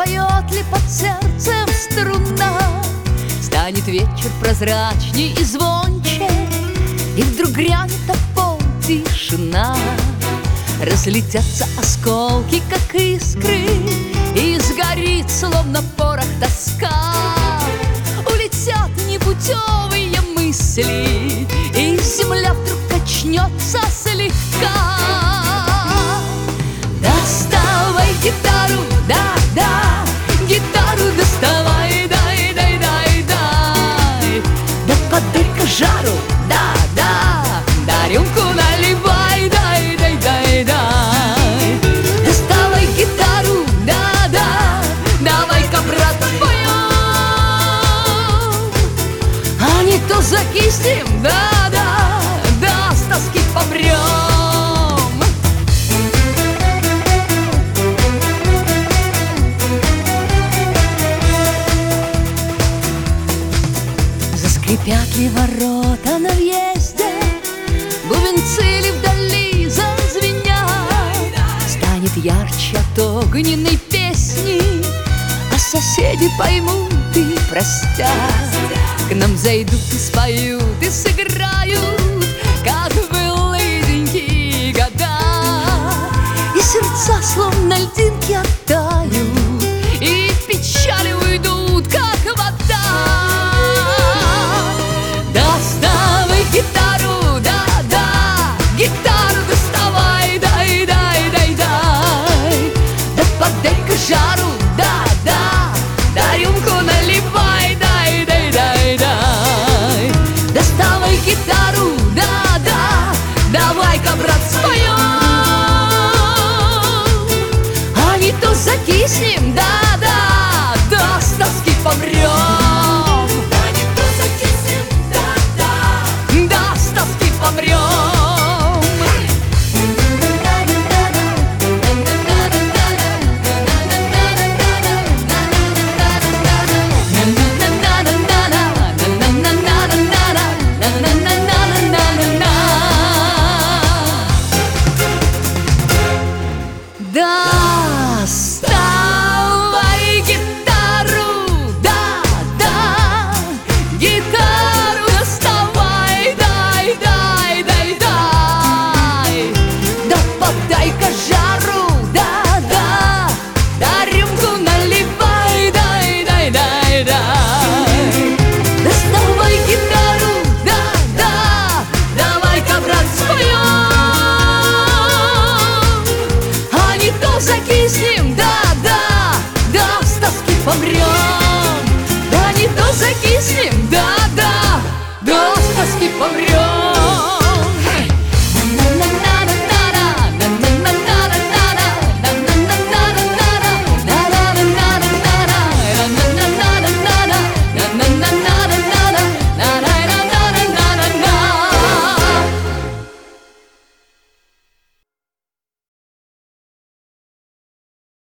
запоет ли под сердцем струна, станет вечер прозрачней и звонче, и вдруг грянет о пол тишина. Разлетятся осколки, как искры, и сгорит, словно порох, тоска. Улетят непутевые мысли, и земля вдруг качнется слегка. Доставай гитару, да-да, гитару доставай, дай. Да подай-ка жару, да-да, да рюмку наливай, дай. Доставай гитару, да-да, давай-ка, брат, поем. А не то закиснем, да-да, да с тоски помрем. Заскрипят ли ворота на въезде, бубенцы ли вдали зазвенят, станет ярче от огненной песни, а соседи поймут и простят. К нам зайдут и споют, и сыграют, как в былые года, и сердца словно льдинки оттают, и печали уйдут, как вода. Доставай гитару, да-да, гитару доставай, дай. Да подай-ка жару, да.